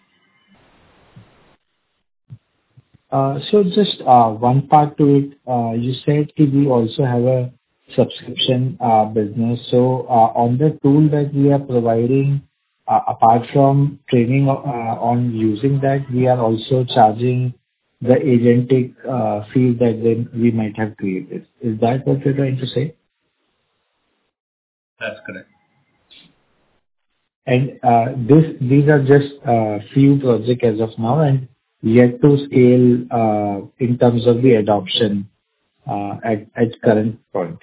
Uh, So just uh, one part to it. Uh, You said that we also have a subscription uh, business. So uh, on the tool that we are providing, uh, apart from training uh, on using that, we are also charging the agentic uh, fee that then we might have created. Is that what you're trying to say? That's correct. And uh, this these are just uh, few projects as of now and yet to scale uh, in terms of the adoption. uh, at at current point.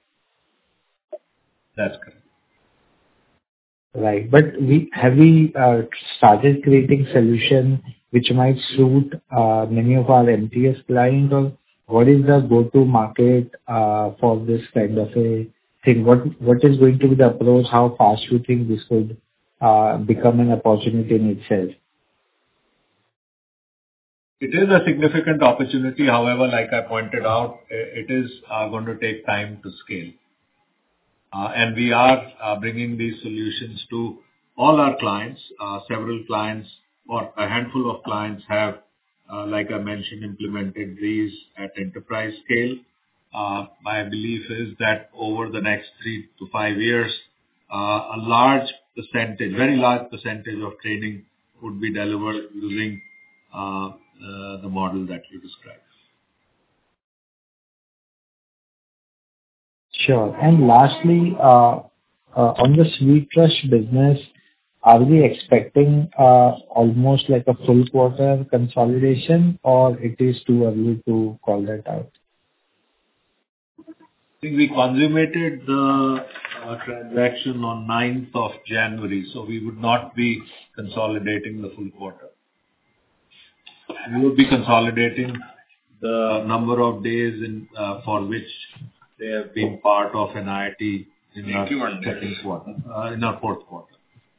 That's correct. Right. But we have we uh, started creating solution which might suit uh, many of our M T S clients, or what is the go-to market uh, for this kind of a thing? What What is going to be the approach? How fast you think this could uh, become an opportunity in itself? It is a significant opportunity. However, like I pointed out, i- it is uh, going to take time to scale. Uh, And we are uh, bringing these solutions to all our clients. Uh, Several clients or a handful of clients have, uh, like I mentioned, implemented these at enterprise scale. Uh, My belief is that over the next three to five years, uh, a large percentage, very large percentage of training would be delivered using uh, uh, the model that you described. Sure. And lastly, uh, uh, on the SweetRush business, are we expecting uh, almost like a full quarter consolidation, or it is too early to call that out? I think we consummated the uh, transaction on ninth of January, so we would not be consolidating the full quarter. We would be consolidating the number of days in uh, for which they have been part of N I I T in our second quarter, uh, in our fourth quarter.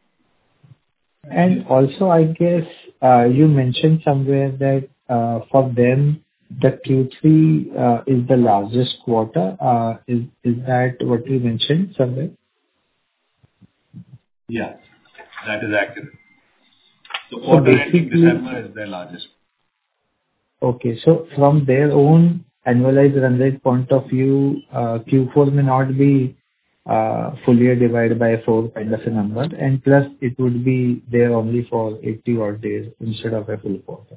And also, I guess, uh, you mentioned somewhere that uh, for them, the Q three uh, is the largest quarter. Uh, Is is that what you mentioned somewhere? Yeah, that is accurate. The So quarter ending basically, December is their largest. okay, so from their own annualized run rate point of view, uh, Q four may not be uh, full year divided by four kind of a number, and plus it would be there only for eighty odd days instead of a full quarter.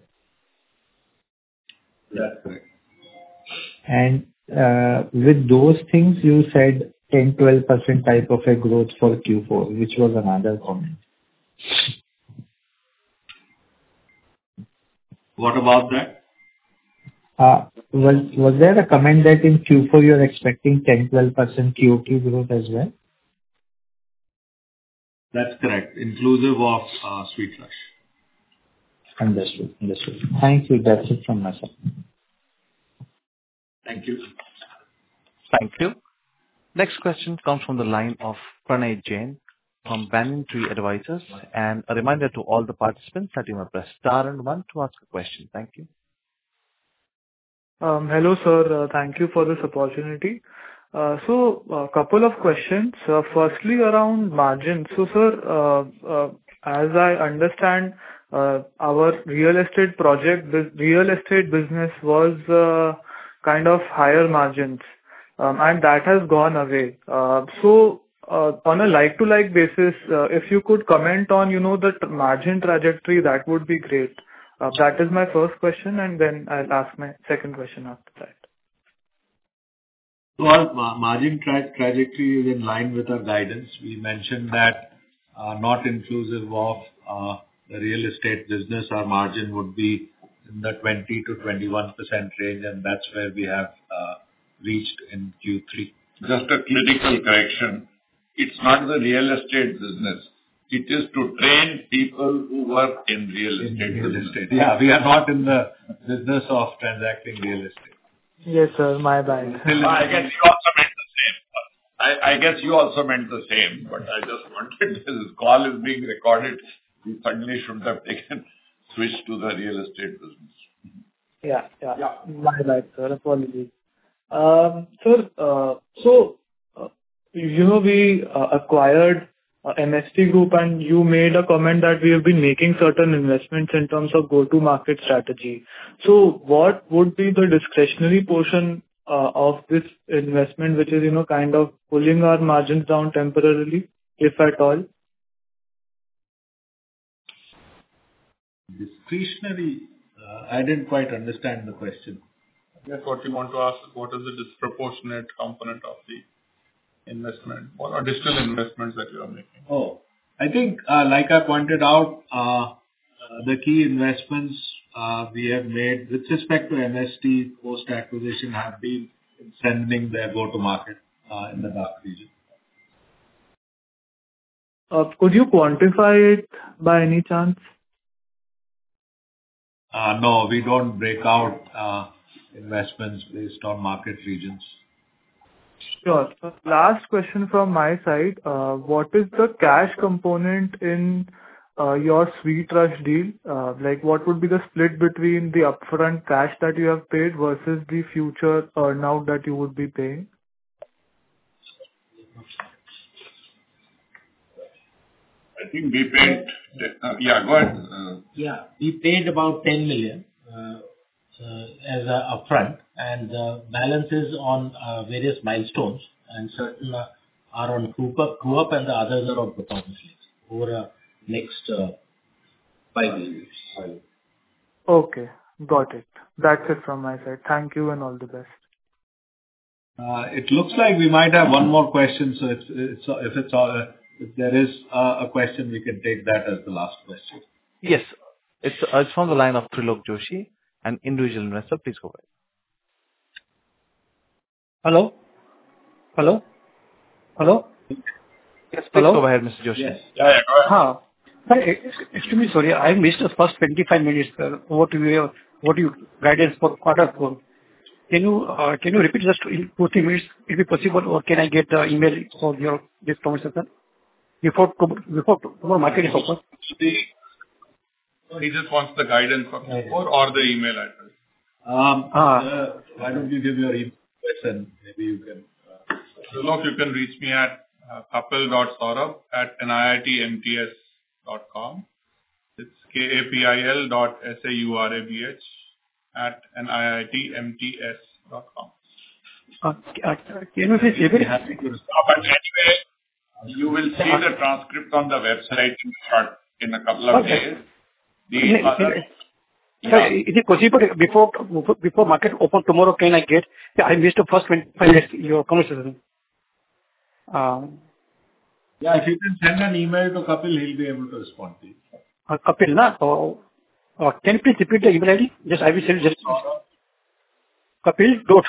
That's correct. And uh, with those things, you said ten to twelve percent type of a growth for Q four, which was another comment. What about that? Uh, Was was there a comment that in Q four you're expecting ten to twelve percent Q O Q growth as well? That's correct, inclusive of uh, SweetRush. Understood. Understood. Thank you. That's it from my side. Thank you. Thank you. Next question comes from the line of Pranay Jain from Banyan Tree Advisors. And a reminder to all the participants that you may press star and one to ask a question. Thank you. Um, Hello, sir. Uh, Thank you for this opportunity. Uh, So, a couple of questions. Uh, Firstly, around margins. So, sir, uh, uh, as I understand, uh, our real estate project, bus- real estate business was uh, kind of higher margins, um, and that has gone away. Uh, So, uh, on a like-to-like basis, uh, if you could comment on, you know, the t- margin trajectory, that would be great. Uh, That is my first question, and then I'll ask my second question after that. So our ma- margin tra- trajectory is in line with our guidance. We mentioned that, uh, not inclusive of uh, the real estate business, our margin would be in the twenty to twenty-one percent range, and that's where we have uh, reached in Q three. Just a critical correction. It's not the real estate business. It is to train people who work in real In estate real business. estate. Yeah, we are not in the business of transacting real estate. Yes, sir. My bad. Still, I guess you also meant the same. I I guess you also meant the same, but I just wanted, this call is being recorded. We certainly shouldn't have taken, switched to the real estate business. Yeah, yeah. Yeah. My bad, sir. Apologies. Um, Sir, uh, so, uh, you know, we uh, acquired uh, M S T Group, and you made a comment that we have been making certain investments in terms of go-to-market strategy. So what would be the discretionary portion uh, of this investment, which is, you know, kind of pulling our margins down temporarily, if at all? Discretionary, uh, I didn't quite understand the question. That's what you want to ask. What is the disproportionate component of the investment or additional investments that you are making? Oh, I think, uh, like I pointed out, uh, uh, the key investments uh, we have made with respect to M S T post-acquisition have been strengthening their go-to-market uh, in the D A C H region. Uh, Could you quantify it by any chance? Uh, No, we don't break out uh, investments based on market regions. Sure. So last question from my side. Uh, What is the cash component in uh, your SweetRush deal? Uh, Like, what would be the split between the upfront cash that you have paid versus the future earn-out that you would be paying? I think we paid. uh, Yeah, go ahead. Uh, Yeah, we paid about ten million uh, uh, as a upfront, and the balance is on uh, various milestones, and certain uh, are on True Up, True Up, and the others are on performance links over uh, next uh, five years. Okay, got it. That's it from my side. Thank you and all the best. Uh, It looks like we might have one more question, so it's it's if it's uh, if there is uh, a question, we can take that as the last question. Yes. It's uh, it's from the line of Trilok Joshi, an individual investor. Please go ahead. Hello? Hello? Hello? Yes, please Hello? go ahead, Mister Joshi. Yes. Yeah, yeah, go ahead. Huh. Sir, ex- extremely sorry. I missed the first twenty-five minutes. uh, What you what you guidance for quarter four. Can you uh, can you repeat just in two, three minutes, if it possible, or can I get the email for your this conversation before tom- before tomorrow market is open? He he just wants the guidance for Q four or the email address. Um, Ah. uh, Why don't you give your email address and maybe you can. uh, So look, you can reach me at uh, kapil dot saurabh at n i i t m t s dot com. It's K A P I L dot S A U R A B H at n i i t m t s dot com. Uh, uh, Can you please repeat? Happy to respond. Uh, But anyway, you will see the transcript on the website in short, in a couple of Okay. days. The Is other, it yeah, is it possible before before market open tomorrow, can I get? Yeah, I missed the first twenty-five minutes, your conversation. Um, Yeah, if you can send an email to Kapil, he'll be able to respond to you. uh, Kapil, na? So, uh, can you please repeat the email I D? Just I will send just Kapil dot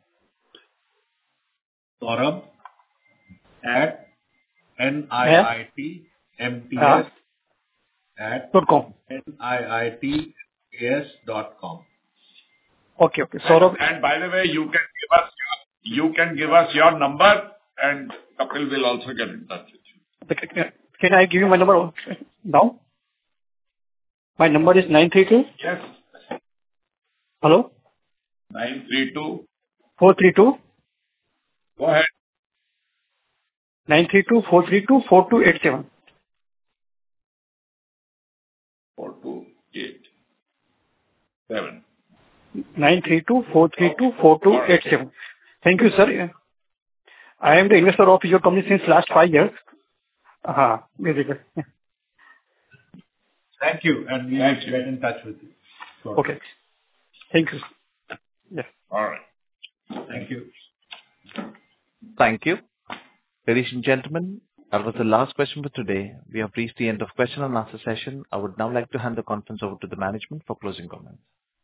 Saurabh at N I I T M T uh, S at dot com. N I I T S dot com. Okay, okay. and, Saurabh, and by the way, you can give us your, you can give us your number, and Kapil will also get in touch with you. can can I give you my number now? My number is nine three two. Yes, Hello? nine three two. four three two. Go ahead. nine three two four three two four two eight seven. Four two eight seven. nine three two four three two four two eight seven. Thank you, sir. I am the investor of your company since last five years. Uh-huh. Very good. Yeah. Thank you, and we will Thank you. get in touch with you. Sure. Okay. Thank you. Yeah. All right. Thank you. Thank you. Ladies and gentlemen, that was the last question for today. We have reached the end of question and answer session. I would now like to hand the conference over to the management for closing comments.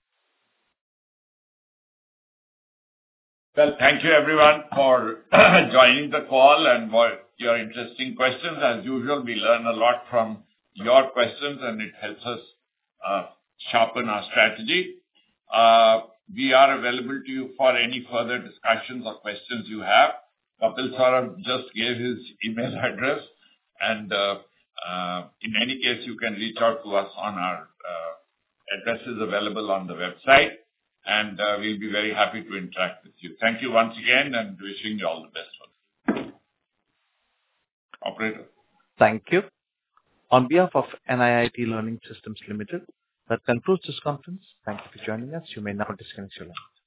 Well, thank you everyone for joining the call and for your interesting questions. As usual, we learn a lot from your questions, and it helps us uh, sharpen our strategy. Uh, we are available to you for any further discussions or questions you have. Kapil Saurabh just gave his email address, and uh, uh, in any case, you can reach out to us on our uh, addresses available on the website, and uh, we'll be very happy to interact with you. Thank you once again, and wishing you all the best for it. Operator. Thank you. On behalf of N I I T Learning Systems Limited, that concludes this conference. Thank you for joining us. You may now disconnect your line.